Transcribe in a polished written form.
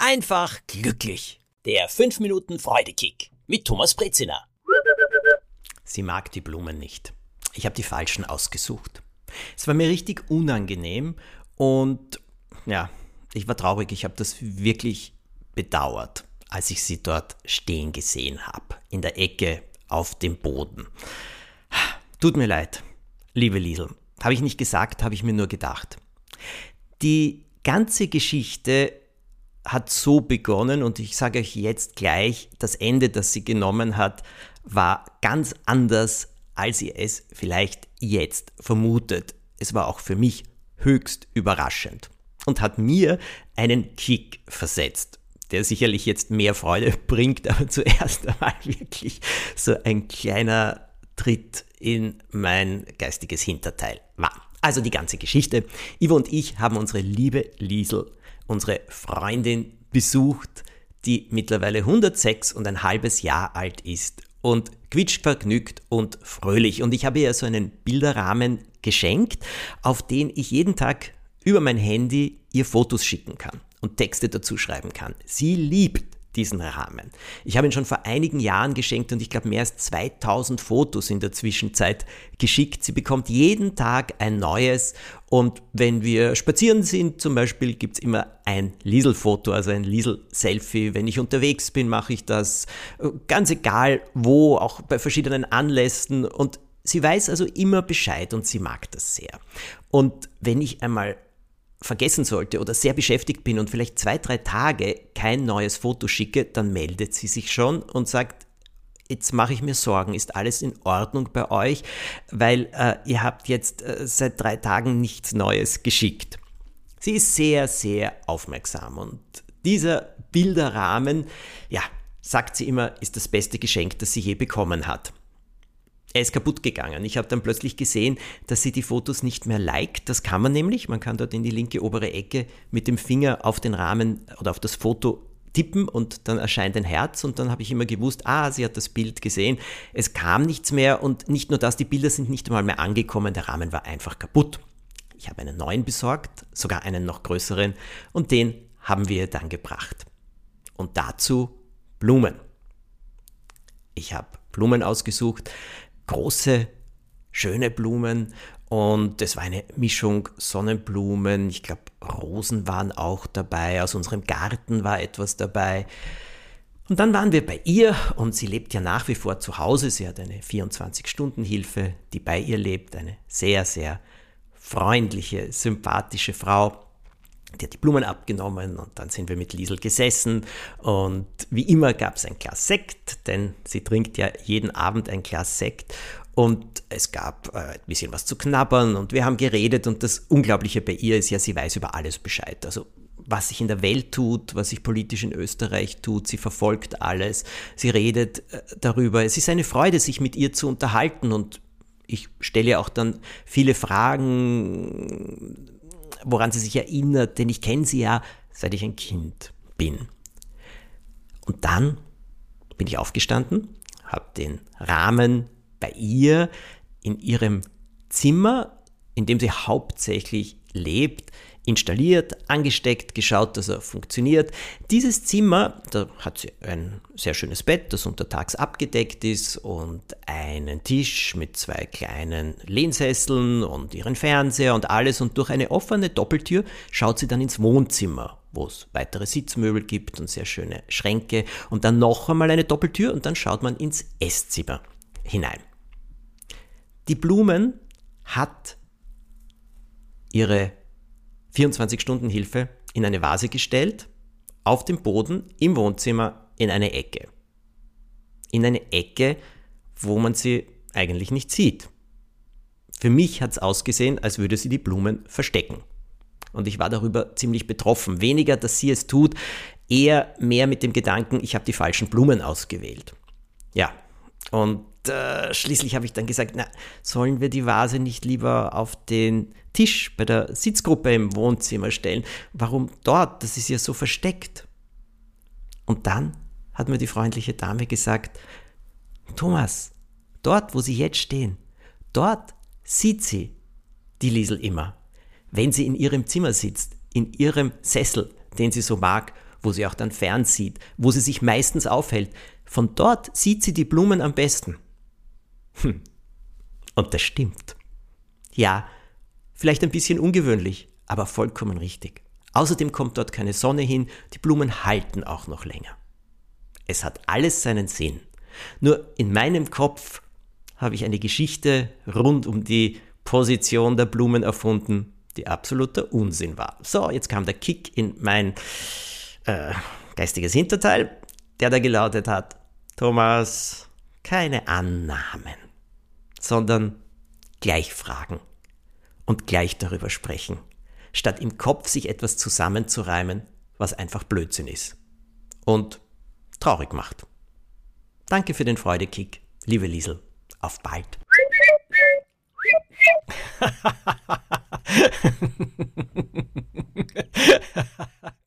einfach glücklich. Der 5 Minuten Freudekick mit Thomas Brezina. Sie mag die Blumen nicht. Ich habe die falschen ausgesucht. Es war mir richtig unangenehm und ja, ich war traurig. Ich habe das wirklich bedauert, als ich sie dort stehen gesehen habe, in der Ecke auf dem Boden. Tut mir leid, liebe Liesl. Habe ich nicht gesagt, habe ich mir nur gedacht. Die ganze Geschichte hat so begonnen und ich sage euch jetzt gleich, das Ende, das sie genommen hat, war ganz anders, als ihr es vielleicht jetzt vermutet. Es war auch für mich höchst überraschend und hat mir einen Kick versetzt, der sicherlich jetzt mehr Freude bringt, aber zuerst einmal wirklich so ein kleiner Tritt in mein geistiges Hinterteil war. Also die ganze Geschichte. Ivo und ich haben unsere liebe Liesl, unsere Freundin, besucht, die mittlerweile 106,5 Jahre alt ist und quietschvergnügt und fröhlich. Und ich habe ihr so einen Bilderrahmen geschenkt, auf den ich jeden Tag über mein Handy ihr Fotos schicken kann und Texte dazu schreiben kann. Sie liebt diesen Rahmen. Ich habe ihn schon vor einigen Jahren geschenkt und ich glaube mehr als 2000 Fotos in der Zwischenzeit geschickt. Sie bekommt jeden Tag ein neues und wenn wir spazieren sind zum Beispiel, gibt es immer ein Liesl-Foto, also ein Liesl-Selfie. Wenn ich unterwegs bin, mache ich das ganz egal wo, auch bei verschiedenen Anlässen und sie weiß also immer Bescheid und sie mag das sehr. Und wenn ich einmal vergessen sollte oder sehr beschäftigt bin und vielleicht 2-3 Tage kein neues Foto schicke, dann meldet sie sich schon und sagt, jetzt mache ich mir Sorgen, ist alles in Ordnung bei euch, weil ihr habt jetzt seit 3 Tagen nichts Neues geschickt. Sie ist sehr, sehr aufmerksam und dieser Bilderrahmen, ja, sagt sie immer, ist das beste Geschenk, das sie je bekommen hat. Er ist kaputt gegangen. Ich habe dann plötzlich gesehen, dass sie die Fotos nicht mehr liked. Das kann man nämlich. Man kann dort in die linke obere Ecke mit dem Finger auf den Rahmen oder auf das Foto tippen und dann erscheint ein Herz und dann habe ich immer gewusst, sie hat das Bild gesehen. Es kam nichts mehr und nicht nur das, die Bilder sind nicht einmal mehr angekommen. Der Rahmen war einfach kaputt. Ich habe einen neuen besorgt, sogar einen noch größeren und den haben wir dann gebracht. Und dazu Blumen. Ich habe Blumen ausgesucht, große, schöne Blumen und es war eine Mischung Sonnenblumen, ich glaube Rosen waren auch dabei, aus unserem Garten war etwas dabei. Und dann waren wir bei ihr und sie lebt ja nach wie vor zu Hause, sie hat eine 24-Stunden-Hilfe, die bei ihr lebt, eine sehr, sehr freundliche, sympathische Frau. Die hat die Blumen abgenommen und dann sind wir mit Liesl gesessen und wie immer gab es ein Glas Sekt, denn sie trinkt ja jeden Abend ein Glas Sekt und es gab ein bisschen was zu knabbern und wir haben geredet und das Unglaubliche bei ihr ist ja, sie weiß über alles Bescheid, also was sich in der Welt tut, was sich politisch in Österreich tut, sie verfolgt alles, sie redet darüber, es ist eine Freude, sich mit ihr zu unterhalten und ich stelle ja auch dann viele Fragen, woran sie sich erinnert, denn ich kenne sie ja, seit ich ein Kind bin. Und dann bin ich aufgestanden, habe den Rahmen bei ihr in ihrem Zimmer, in dem sie hauptsächlich lebt, installiert, angesteckt, geschaut, dass er funktioniert. Dieses Zimmer, da hat sie ein sehr schönes Bett, das untertags abgedeckt ist und einen Tisch mit 2 kleinen Lehnsesseln und ihren Fernseher und alles und durch eine offene Doppeltür schaut sie dann ins Wohnzimmer, wo es weitere Sitzmöbel gibt und sehr schöne Schränke und dann noch einmal eine Doppeltür und dann schaut man ins Esszimmer hinein. Die Blumen hat ihre 24-Stunden-Hilfe in eine Vase gestellt, auf dem Boden, im Wohnzimmer, in eine Ecke. In eine Ecke, wo man sie eigentlich nicht sieht. Für mich hat es ausgesehen, als würde sie die Blumen verstecken. Und ich war darüber ziemlich betroffen. Weniger, dass sie es tut, eher mehr mit dem Gedanken, ich habe die falschen Blumen ausgewählt. Ja, und schließlich habe ich dann gesagt, sollen wir die Vase nicht lieber auf den Tisch bei der Sitzgruppe im Wohnzimmer stellen? Warum dort? Das ist ja so versteckt. Und dann hat mir die freundliche Dame gesagt, Thomas, dort, wo Sie jetzt stehen, dort sieht sie die Liesl immer. Wenn sie in ihrem Zimmer sitzt, in ihrem Sessel, den sie so mag, wo sie auch dann fernsieht, wo sie sich meistens aufhält. Von dort sieht sie die Blumen am besten. Und das stimmt. Ja, vielleicht ein bisschen ungewöhnlich, aber vollkommen richtig. Außerdem kommt dort keine Sonne hin, die Blumen halten auch noch länger. Es hat alles seinen Sinn. Nur in meinem Kopf habe ich eine Geschichte rund um die Position der Blumen erfunden, die absoluter Unsinn war. So, jetzt kam der Kick in mein geistiges Hinterteil, der da gelautet hat: Thomas, keine Annahmen, sondern gleich fragen und gleich darüber sprechen, statt im Kopf sich etwas zusammenzureimen, was einfach Blödsinn ist und traurig macht. Danke für den Freudekick, liebe Liesel. Auf bald.